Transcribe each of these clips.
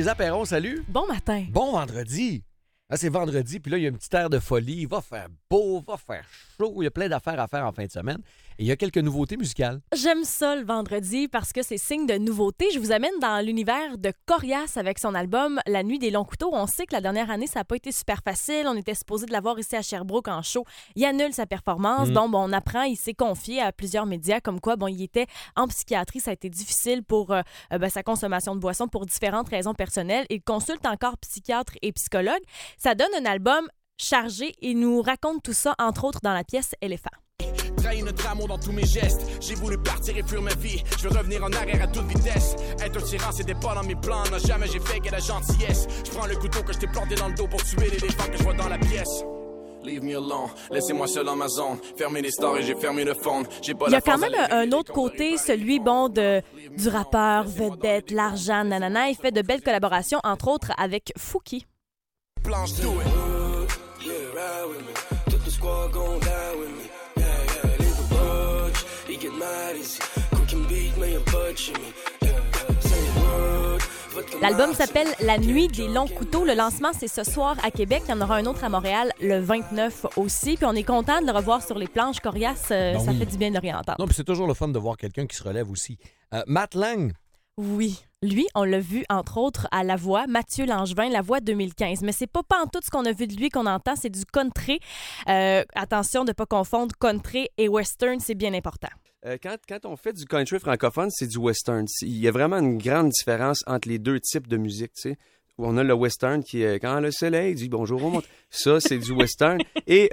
Isa Perron, salut. Bon matin. Bon vendredi. Ah, c'est vendredi, puis là, il y a un petit air de folie. Il va faire beau, il va faire chaud. Il y a plein d'affaires à faire en fin de semaine. Et il y a quelques nouveautés musicales. J'aime ça le vendredi parce que c'est signe de nouveauté. Je vous amène dans l'univers de Corias avec son album La Nuit des Longs Couteaux. On sait que la dernière année, ça n'a pas été super facile. On était supposé de l'avoir ici à Sherbrooke en show. Il annule sa performance. Donc, on apprend, il s'est confié à plusieurs médias comme quoi, il était en psychiatrie. Ça a été difficile pour sa consommation de boissons pour différentes raisons personnelles. Il consulte encore psychiatre et psychologue. Ça donne un album chargé et nous raconte tout ça, entre autres, dans la pièce Éléphant. Trahi notre amour dans tous mes gestes. J'ai voulu partir et fuir ma vie. Je veux revenir en arrière à toute vitesse. Être un tyran, c'était pas dans mes plans. Non, jamais j'ai fait que la gentillesse. Je prends le couteau que je t'ai planté dans le dos pour tuer l'éléphant que je vois dans la pièce. Leave me alone, laissez-moi seul dans ma zone. Fermez les stores et j'ai fermé le phone. Il y a quand même un autre côté, celui du rappeur, vedette, l'argent, nanana. Il fait de belles collaborations, entre autres avec Fouki. Planche, do it. Yeah, ride with me. Toute le squad gon' die with me. Yeah, yeah, leave the budge. He get mad easy. Quick and beat, mais y'a pas de chimie. Yeah, yeah, say word. L'album s'appelle La Nuit des Longs Couteaux. Le lancement, c'est ce soir à Québec. Il y en aura un autre à Montréal le 29 aussi. Puis on est content de le revoir sur les planches. Corias, ça fait du bien de le réentendre. Non, puis c'est toujours le fun de voir quelqu'un qui se relève aussi. Matt Lang. Oui. Lui, on l'a vu, entre autres, à La Voix, Mathieu Langevin, La Voix 2015. Mais c'est pas pantoute ce qu'on a vu de lui qu'on entend, c'est du country. Attention de ne pas confondre country et western, c'est bien important. Quand on fait du country francophone, c'est du western. Il y a vraiment une grande différence entre les deux types de musique, tu sais. Où on a le western qui est quand le soleil dit bonjour au monde. Ça, c'est du western. Et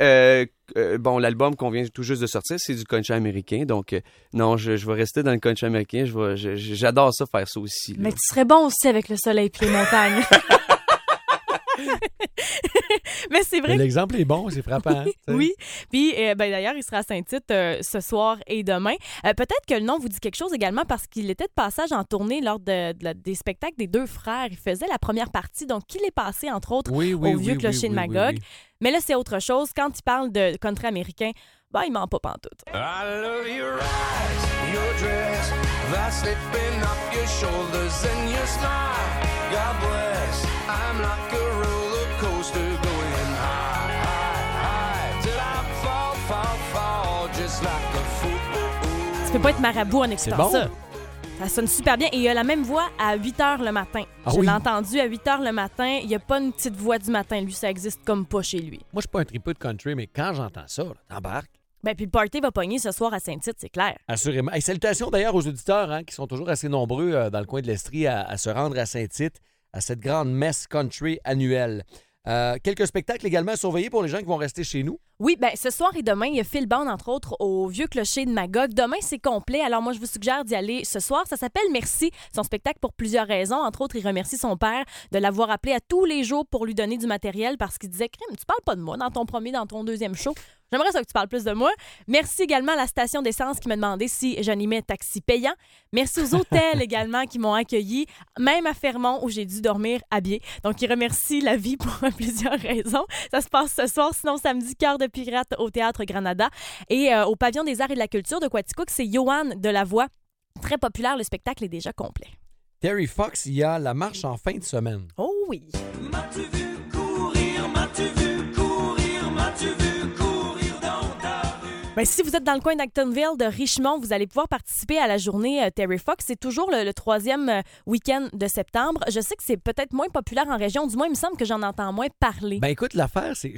l'album qu'on vient tout juste de sortir, c'est du country américain. Donc, non, je vais rester dans le country américain. J'adore ça, faire ça aussi. Là. Mais tu serais bon aussi avec le soleil et les montagnes. Mais c'est vrai. L'exemple est bon, c'est frappant. Oui. Puis, d'ailleurs, il sera à Saint-Tite ce soir et demain. Peut-être que le nom vous dit quelque chose également parce qu'il était de passage en tournée lors des spectacles des deux frères. Il faisait la première partie, donc il est passé, entre autres, au Vieux Clocher de Magog. Oui. Mais là, c'est autre chose. Quand il parle de country américain, il ment pas pantoute. I love your eyes, your dress, that slipping up your shoulders and your smile. God bless, I'm like a roller coaster going high, high, high, till I fall, just like a fool. Tu peux pas être marabout en écoutant ça. Ça sonne super bien. Et il a la même voix à 8 h le matin. Je l'ai entendu à 8 h le matin. Il n'y a pas une petite voix du matin. Lui, ça existe comme pas chez lui. Moi, je suis pas un tripeux de country, mais quand j'entends ça, t'embarques. Puis le party va pogner ce soir à Saint-Tite, c'est clair. Assurément. Et salutations d'ailleurs aux auditeurs qui sont toujours assez nombreux dans le coin de l'Estrie à se rendre à Saint-Tite, à cette grande messe country annuelle. Quelques spectacles également à surveiller pour les gens qui vont rester chez nous. Oui, ce soir et demain, il y a Phil Bond, entre autres, au Vieux Clocher de Magog. Demain, c'est complet. Alors moi, je vous suggère d'y aller ce soir. Ça s'appelle Merci. Son spectacle pour plusieurs raisons. Entre autres, il remercie son père de l'avoir appelé à tous les jours pour lui donner du matériel parce qu'il disait « Crime, tu parles pas de moi dans ton deuxième show. J'aimerais ça que tu parles plus de moi. » Merci également à la station d'essence qui m'a demandé si j'animais taxi payant. Merci aux hôtels également qui m'ont accueilli, même à Fermont où j'ai dû dormir habillée. Donc, il remercie la vie pour plusieurs raisons. Ça se passe ce soir. Sinon, samedi, Cœur de pirate au Théâtre Granada. Et au Pavillon des Arts et de la Culture de Quaticook, c'est Johan de La Voix. Très populaire, le spectacle est déjà complet. Terry Fox, il y a la marche en fin de semaine. Oh oui! M'as-tu vu courir, m'as-tu vu courir, m'as-tu vu courir dans ta rue? Si vous êtes dans le coin d'Actonville, de Richmond, vous allez pouvoir participer à la journée Terry Fox. C'est toujours le troisième week-end de septembre. Je sais que c'est peut-être moins populaire en région. Du moins, il me semble que j'en entends moins parler. Écoute, l'affaire, c'est...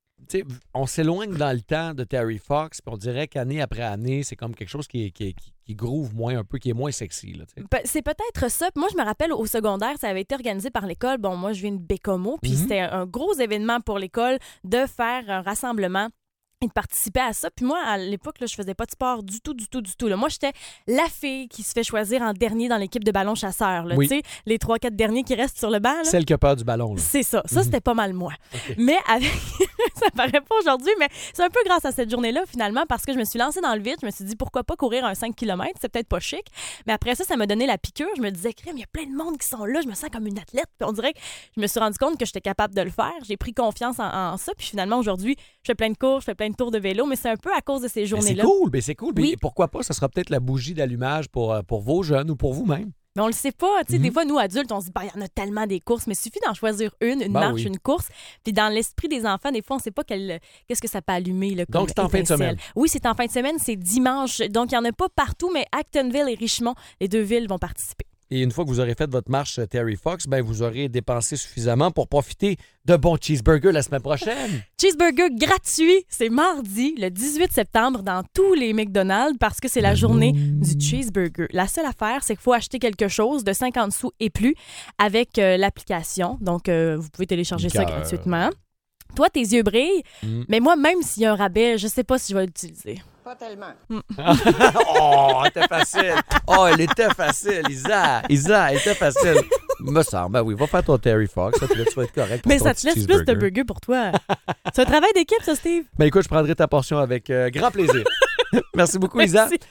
on s'éloigne dans le temps de Terry Fox, puis on dirait qu'année après année, c'est comme quelque chose qui groove moins un peu, qui est moins sexy. Là, c'est peut-être ça. Moi, je me rappelle au secondaire, ça avait été organisé par l'école. Bon, moi, je viens de Bécomo, puis c'était un gros événement pour l'école de faire un rassemblement et de participer à ça. Puis moi, à l'époque, là, je faisais pas de sport du tout. Là. Moi, j'étais la fille qui se fait choisir en dernier dans l'équipe de ballon chasseur. Oui. Tu sais, les 3-4 derniers qui restent sur le banc. Là. Celle qui a peur du ballon. Là. C'est ça. Ça, c'était pas mal moi. Okay. Mais avec... ça paraît pas aujourd'hui, mais c'est un peu grâce à cette journée-là, finalement, parce que je me suis lancée dans le vide. Je me suis dit, pourquoi pas courir un 5 km? C'est peut-être pas chic. Mais après ça m'a donné la piqûre. Je me disais, crème, il y a plein de monde qui sont là. Je me sens comme une athlète. Puis on dirait que je me suis rendu compte que j'étais capable de le faire. J'ai pris confiance en ça. Puis finalement, aujourd'hui, je fais plein de cours, je fais plein de tours de vélo, mais c'est un peu à cause de ces journées-là. C'est cool. Oui. Pourquoi pas? Ça sera peut-être la bougie d'allumage pour vos jeunes ou pour vous-même. Mais on le sait pas. Tu sais, des fois, nous, adultes, on se dit, il y en a tellement des courses, mais il suffit d'en choisir une marche, une course. Puis dans l'esprit des enfants, des fois, on ne sait pas qu'est-ce que ça peut allumer. Là, donc, c'est en fin de semaine. Oui, c'est en fin de semaine, c'est dimanche. Donc, il n'y en a pas partout, mais Actonville et Richmond, les deux villes vont participer. Et une fois que vous aurez fait votre marche Terry Fox, ben vous aurez dépensé suffisamment pour profiter de bons cheeseburgers la semaine prochaine. Cheeseburger gratuit, c'est mardi, le 18 septembre, dans tous les McDonald's parce que c'est la journée du cheeseburger. La seule affaire, c'est qu'il faut acheter quelque chose de 50 sous et plus avec l'application. Donc, vous pouvez télécharger ça gratuitement. Toi, tes yeux brillent, mais moi, même s'il y a un rabais, je sais pas si je vais l'utiliser. Pas tellement. Oh, elle était facile. Oh, elle était facile, Isa, elle était facile. Me semble, ben oui, va faire ton Terry Fox, puis là, tu vas être correct pour mais ton ça te laisse plus de burger pour toi. C'est un travail d'équipe, ça, Steve. Ben écoute, je prendrai ta portion avec grand plaisir. Merci beaucoup, Isa.